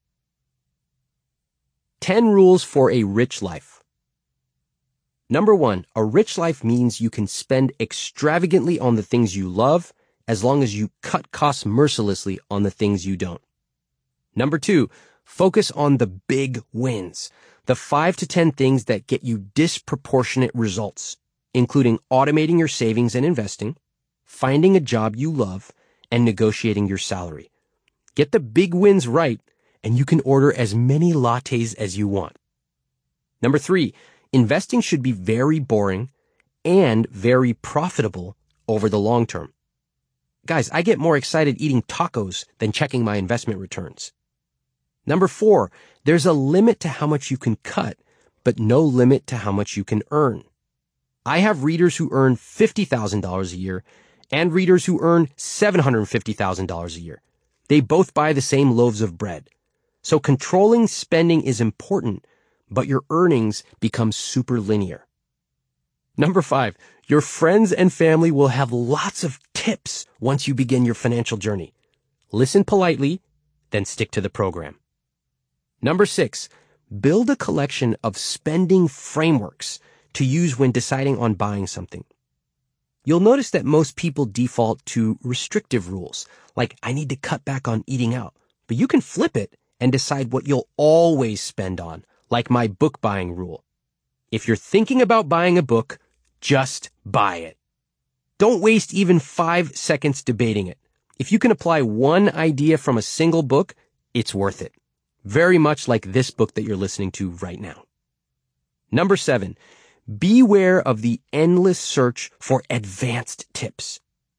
ten rules for a rich life. Number one, a rich life means you can spend extravagantly on the things you love as long as you cut costs mercilessly on the things you don't. Number two, focus on the big wins, the five to ten things that get you disproportionate results, including automating your savings and investing, finding a job you love, and negotiating your salary. Get the big wins right, and you can order as many lattes as you want. Number three, investing should be very boring and very profitable over the long term. Guys, I get more excited eating tacos than checking my investment returns. Number four, there's a limit to how much you can cut, but no limit to how much you can earn. I have readers who earn fifty thousand dollars a year and readers who earn seven hundred fifty thousand dollars a year. They both buy the same loaves of bread. So controlling spending is important, but your earnings become super linear. Number five, your friends and family will have lots of tips once you begin your financial journey. Listen politely, then stick to the program. Number six, build a collection of spending frameworks to use when deciding on buying something. You'll notice that most people default to restrictive rules, like I need to cut back on eating out, but you can flip it and decide what you'll always spend on, like my book buying rule. If you're thinking about buying a book, just buy it. Don't waste even five seconds debating it. If you can apply one idea from a single book, it's worth it. Very much like this book that you're listening to right now. Number seven, beware of the endless search for advanced tips.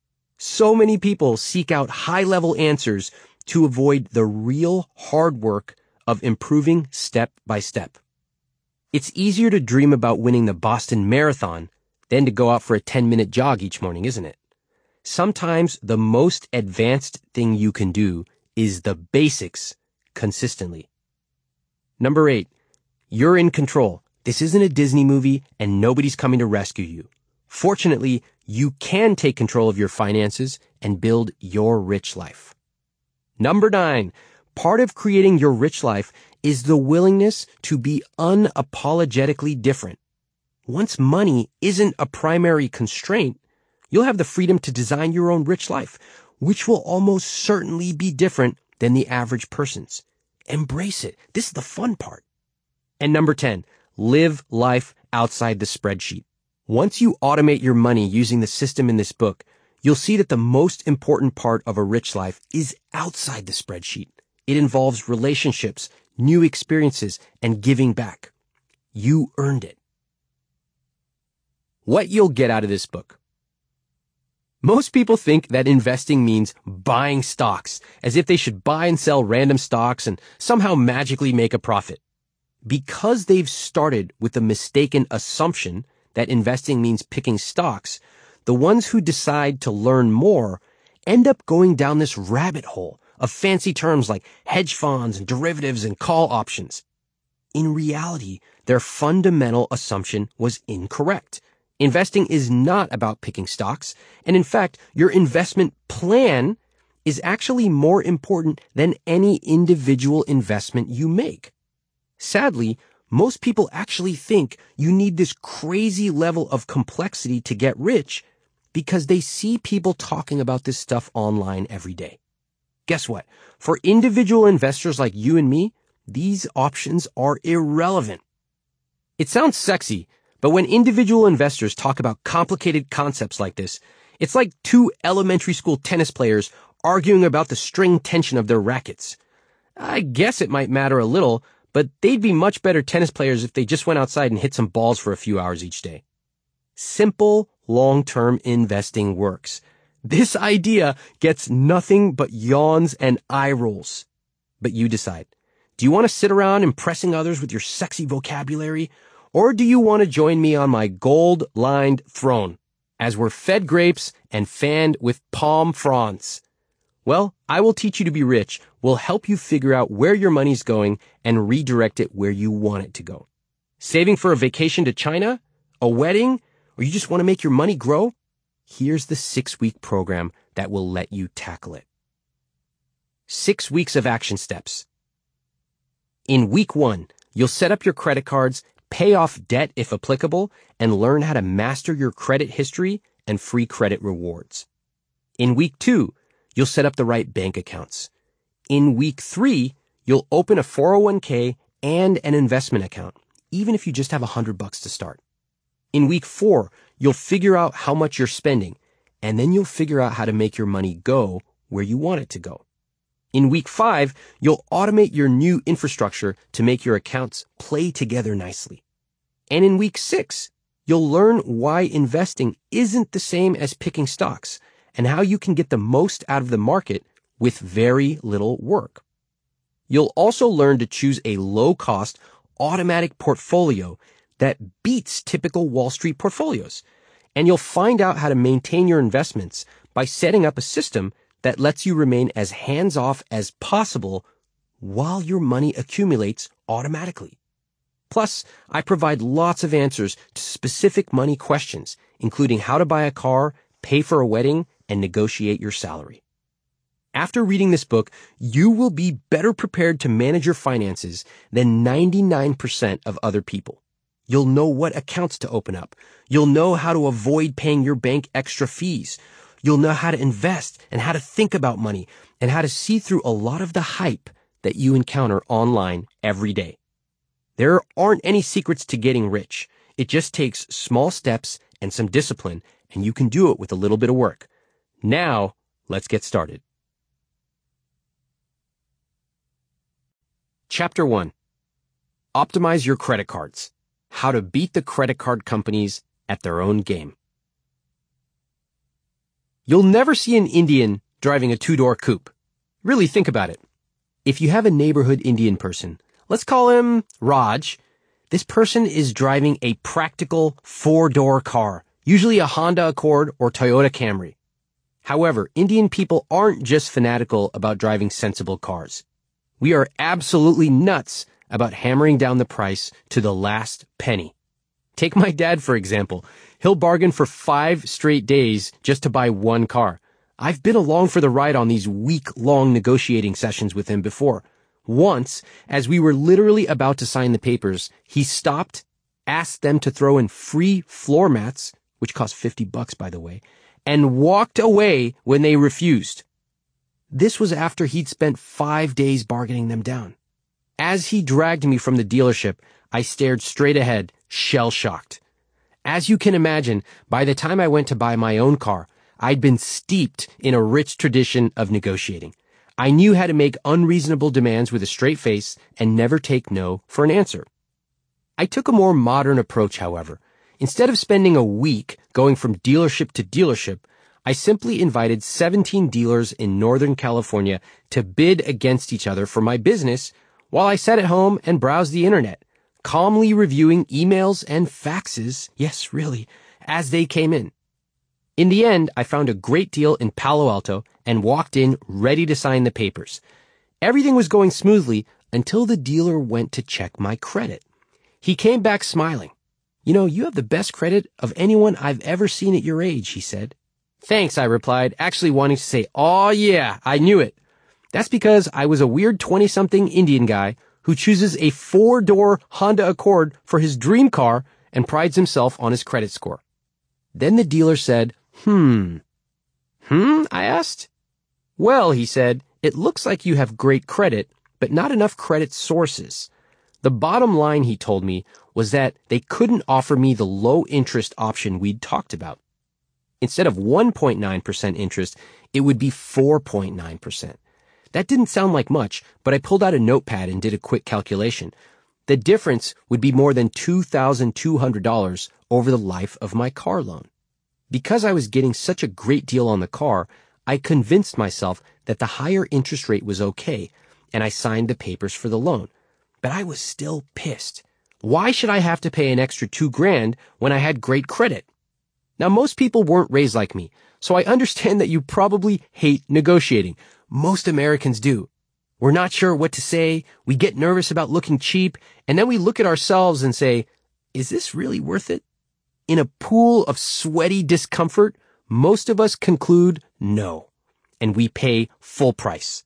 So many people seek out high-level answers to avoid the real hard work of improving step by step. It's easier to dream about winning the Boston Marathon than to go out for a ten-minute jog each morning, isn't it? Sometimes the most advanced thing you can do is the basics consistently. Number eight, you're in control. This isn't a Disney movie and nobody's coming to rescue you. Fortunately, you can take control of your finances and build your rich life. Number nine, Part of creating your rich life is the willingness to be unapologetically different. Once money isn't a primary constraint, you'll have the freedom to design your own rich life, which will almost certainly be different than the average person's. Embrace it. This is the fun part. And number ten, live life outside the spreadsheet. Once you automate your money using the system in this book, you'll see that the most important part of a rich life is outside the spreadsheet. It involves relationships, new experiences, and giving back. You earned it. What you'll get out of this book. Most people think that investing means buying stocks, as if they should buy and sell random stocks and somehow magically make a profit. Because they've started with the mistaken assumption that investing means picking stocks, the ones who decide to learn more end up going down this rabbit hole of fancy terms like hedge funds and derivatives and call options. In reality, their fundamental assumption was incorrect. Investing is not about picking stocks, and in fact, your investment plan is actually more important than any individual investment you make. Sadly, most people actually think you need this crazy level of complexity to get rich because they see people talking about this stuff online every day. Guess what? For individual investors like you and me, these options are irrelevant. It sounds sexy, but when individual investors talk about complicated concepts like this, it's like two elementary school tennis players arguing about the string tension of their rackets. I guess it might matter a little, but they'd be much better tennis players if they just went outside and hit some balls for a few hours each day. Simple, long-term investing works. This idea gets nothing but yawns and eye rolls. But you decide. Do you want to sit around impressing others with your sexy vocabulary? Or do you want to join me on my gold-lined throne as we're fed grapes and fanned with palm fronds? Well, I Will Teach You to Be Rich will help you figure out where your money's going and redirect it where you want it to go. Saving for a vacation to China? A wedding? Or you just want to make your money grow? Here's the six-week program that will let you tackle it. Six weeks of action steps. In week one, you'll set up your credit cards, pay off debt if applicable, and learn how to master your credit history and free credit rewards. In week two, you'll set up the right bank accounts. In week three, you'll open a four oh one k and an investment account, even if you just have a hundred bucks to start. In week four, you'll figure out how much you're spending, and then you'll figure out how to make your money go where you want it to go. In week five, you'll automate your new infrastructure to make your accounts play together nicely. And in week six, you'll learn why investing isn't the same as picking stocks and how you can get the most out of the market with very little work. You'll also learn to choose a low-cost, automatic portfolio that beats typical Wall Street portfolios. And you'll find out how to maintain your investments by setting up a system that lets you remain as hands-off as possible while your money accumulates automatically. Plus, I provide lots of answers to specific money questions, including how to buy a car, pay for a wedding, and negotiate your salary. After reading this book, you will be better prepared to manage your finances than ninety-nine percent of other people. You'll know what accounts to open up. You'll know how to avoid paying your bank extra fees. You'll know how to invest and how to think about money and how to see through a lot of the hype that you encounter online every day. There aren't any secrets to getting rich. It just takes small steps and some discipline, and you can do it with a little bit of work. Now, let's get started. Chapter one. Optimize your credit cards. How to beat the credit card companies at their own game. You'll never see an Indian driving a two-door coupe. Really think about it. If you have a neighborhood Indian person, let's call him Raj, this person is driving a practical four-door car, usually a Honda Accord or Toyota Camry. However, Indian people aren't just fanatical about driving sensible cars. We are absolutely nuts about hammering down the price to the last penny. Take my dad, for example. He'll bargain for five straight days just to buy one car. I've been along for the ride on these week-long negotiating sessions with him before. Once, as we were literally about to sign the papers, he stopped, asked them to throw in free floor mats, which cost fifty bucks, by the way, and walked away when they refused. This was after he'd spent five days bargaining them down. As he dragged me from the dealership, I stared straight ahead, shell-shocked. As you can imagine, by the time I went to buy my own car, I'd been steeped in a rich tradition of negotiating. I knew how to make unreasonable demands with a straight face and never take no for an answer. I took a more modern approach, however. Instead of spending a week going from dealership to dealership, I simply invited seventeen dealers in Northern California to bid against each other for my business while I sat at home and browsed the internet, calmly reviewing emails and faxes, yes, really, as they came in. In the end, I found a great deal in Palo Alto and walked in ready to sign the papers. Everything was going smoothly until the dealer went to check my credit. He came back smiling. "You know, you have the best credit of anyone I've ever seen at your age," he said. "Thanks," I replied, actually wanting to say, "Oh yeah, I knew it." That's because I was a weird twenty-something Indian guy who chooses a four-door Honda Accord for his dream car and prides himself on his credit score. Then the dealer said, Hmm. Hmm? I asked. "Well," he said, "it looks like you have great credit, but not enough credit sources." The bottom line, he told me, was that they couldn't offer me the low interest option we'd talked about. Instead of one point nine percent interest, it would be four point nine percent. That didn't sound like much, but I pulled out a notepad and did a quick calculation. The difference would be more than two thousand two hundred dollars over the life of my car loan. Because I was getting such a great deal on the car, I convinced myself that the higher interest rate was okay, and I signed the papers for the loan. But I was still pissed. Why should I have to pay an extra two grand when I had great credit? Now, most people weren't raised like me, so I understand that you probably hate negotiating. Most Americans do. We're not sure what to say, we get nervous about looking cheap, and then we look at ourselves and say, is this really worth it? In a pool of sweaty discomfort, most of us conclude no, and we pay full price.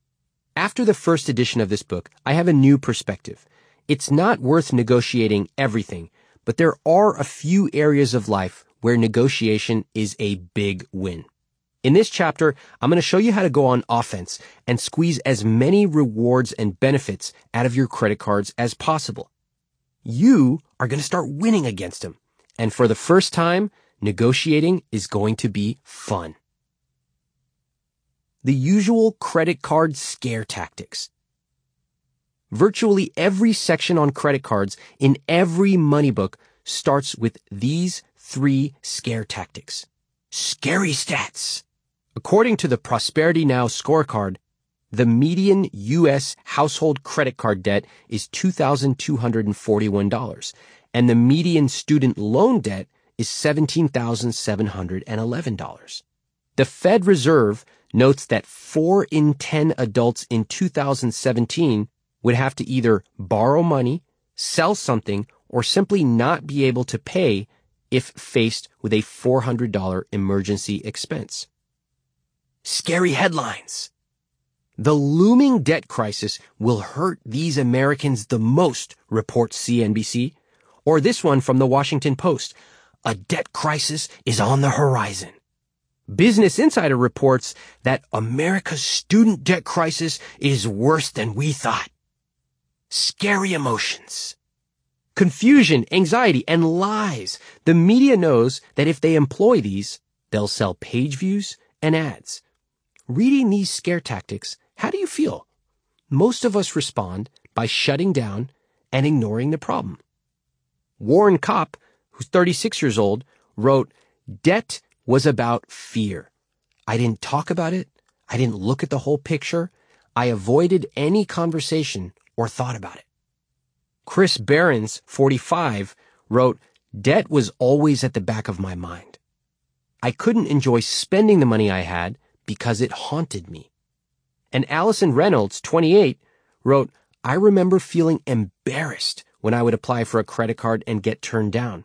After the first edition of this book, I have a new perspective. It's not worth negotiating everything, but there are a few areas of life where negotiation is a big win. In this chapter, I'm going to show you how to go on offense and squeeze as many rewards and benefits out of your credit cards as possible. You are going to start winning against them. And for the first time, negotiating is going to be fun. The usual credit card scare tactics. Virtually every section on credit cards in every money book starts with these three scare tactics. Scary stats. According to the Prosperity Now scorecard, the median U S household credit card debt is two thousand two hundred forty-one dollars, and the median student loan debt is seventeen thousand seven hundred eleven dollars. The Fed Reserve notes that four in ten adults in two thousand seventeen would have to either borrow money, sell something, or simply not be able to pay if faced with a four hundred dollars emergency expense. Scary headlines. The looming debt crisis will hurt these Americans the most, reports C N B C. Or this one from the Washington Post. A debt crisis is on the horizon. Business Insider reports that America's student debt crisis is worse than we thought. Scary emotions. Confusion, anxiety, and lies. The media knows that if they employ these, they'll sell page views and ads. Reading these scare tactics, how do you feel? Most of us respond by shutting down and ignoring the problem. Warren Kopp, who's thirty-six years old, wrote, "Debt was about fear. I didn't talk about it. I didn't look at the whole picture. I avoided any conversation or thought about it." Chris Behrens, forty-five, wrote, "Debt was always at the back of my mind. I couldn't enjoy spending the money I had because it haunted me." And Allison Reynolds, twenty-eight, wrote, "I remember feeling embarrassed when I would apply for a credit card and get turned down.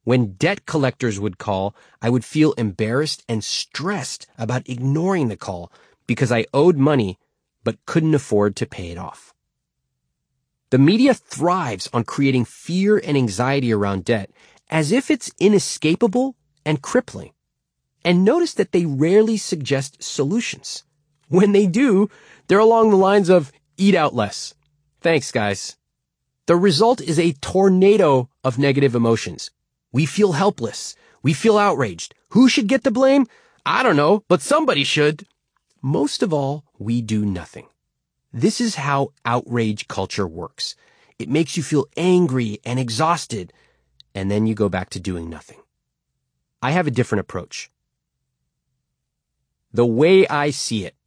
When debt collectors would call, I would feel embarrassed and stressed about ignoring the call because I owed money but couldn't afford to pay it off. The media thrives on creating fear and anxiety around debt as if it's inescapable and crippling. And notice that they rarely suggest solutions. When they do, they're along the lines of eat out less. Thanks, guys. The result is a tornado of negative emotions. We feel helpless. We feel outraged. Who should get the blame? I don't know, but somebody should. Most of all, we do nothing. This is how outrage culture works. It makes you feel angry and exhausted, and then you go back to doing nothing. I have a different approach. The way I see it.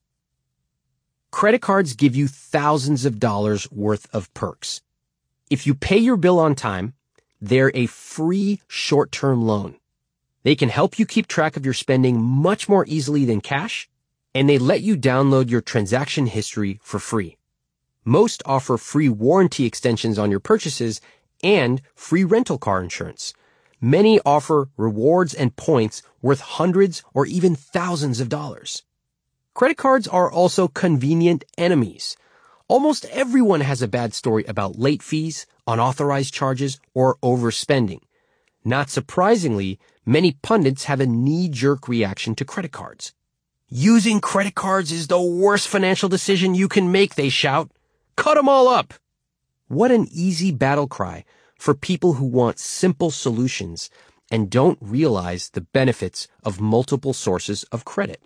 Credit cards give you thousands of dollars worth of perks. If you pay your bill on time, they're a free short-term loan. They can help you keep track of your spending much more easily than cash, and they let you download your transaction history for free. Most offer free warranty extensions on your purchases and free rental car insurance. Many offer rewards and points worth hundreds or even thousands of dollars. Credit cards are also convenient enemies. Almost everyone has a bad story about late fees, unauthorized charges, or overspending. Not surprisingly, many pundits have a knee-jerk reaction to credit cards. Using credit cards is the worst financial decision you can make, they shout. Cut them all up! What an easy battle cry for people who want simple solutions and don't realize the benefits of multiple sources of credit.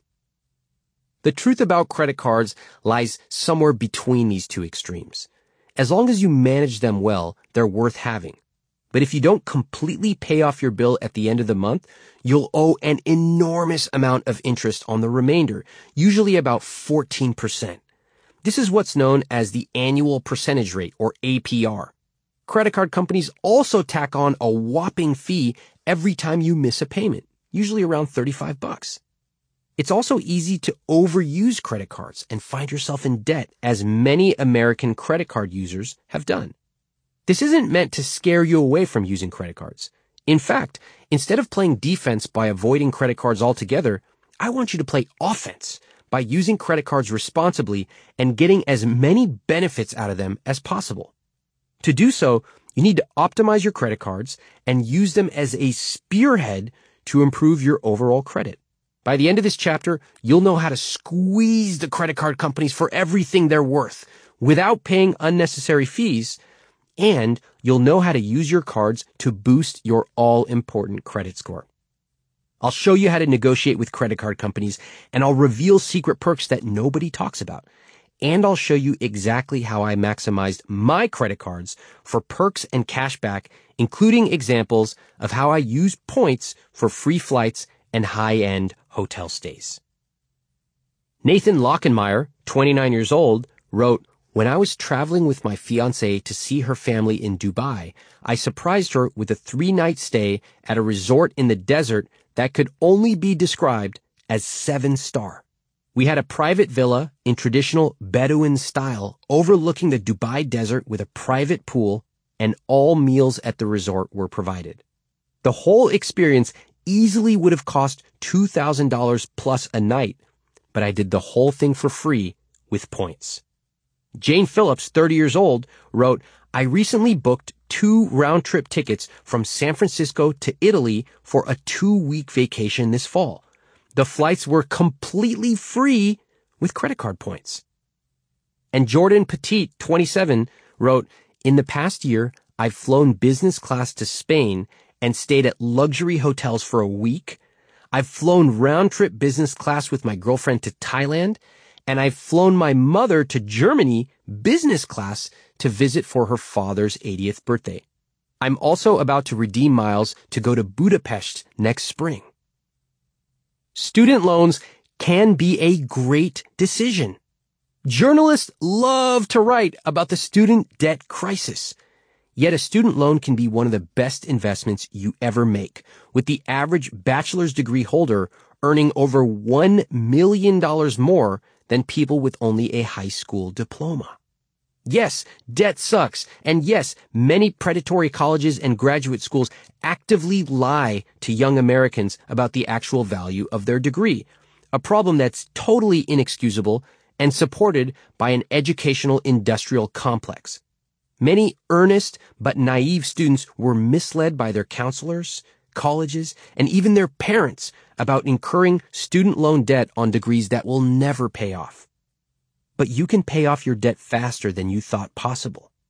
The truth about credit cards lies somewhere between these two extremes. As long as you manage them well, they're worth having. But if you don't completely pay off your bill at the end of the month, you'll owe an enormous amount of interest on the remainder, usually about fourteen percent. This is what's known as the annual percentage rate, or A P R. Credit card companies also tack on a whopping fee every time you miss a payment, usually around thirty-five bucks. It's also easy to overuse credit cards and find yourself in debt, as many American credit card users have done. This isn't meant to scare you away from using credit cards. In fact, instead of playing defense by avoiding credit cards altogether, I want you to play offense by using credit cards responsibly and getting as many benefits out of them as possible. To do so, you need to optimize your credit cards and use them as a spearhead to improve your overall credit. By the end of this chapter, you'll know how to squeeze the credit card companies for everything they're worth without paying unnecessary fees, and you'll know how to use your cards to boost your all-important credit score. I'll show you how to negotiate with credit card companies, and I'll reveal secret perks that nobody talks about. And I'll show you exactly how I maximized my credit cards for perks and cashback, including examples of how I use points for free flights and high-end hotel stays. Nathan Lockenmeyer, twenty-nine years old, wrote, "When I was traveling with my fiancée to see her family in Dubai, I surprised her with a three-night stay at a resort in the desert that could only be described as seven-star. We had a private villa in traditional Bedouin style overlooking the Dubai desert with a private pool, and all meals at the resort were provided. The whole experience easily would have cost two thousand dollars plus a night, but I did the whole thing for free with points." Jane Phillips, thirty years old, wrote, "I recently booked two round-trip tickets from San Francisco to Italy for a two-week vacation this fall. The flights were completely free with credit card points." And Jordan Petit, twenty-seven, wrote, "In the past year, I've flown business class to Spain and stayed at luxury hotels for a week. I've flown round-trip business class with my girlfriend to Thailand, and I've flown my mother to Germany business class to visit for her father's eightieth birthday. I'm also about to redeem miles to go to Budapest next spring." Student loans can be a great decision. Journalists love to write about the student debt crisis. Yet a student loan can be one of the best investments you ever make, with the average bachelor's degree holder earning over one million dollars more than people with only a high school diploma. Yes, debt sucks. And yes, many predatory colleges and graduate schools actively lie to young Americans about the actual value of their degree, a problem that's totally inexcusable and supported by an educational industrial complex. Many earnest but naive students were misled by their counselors, colleges, and even their parents about incurring student loan debt on degrees that will never pay off. But you can pay off your debt faster than you thought possible.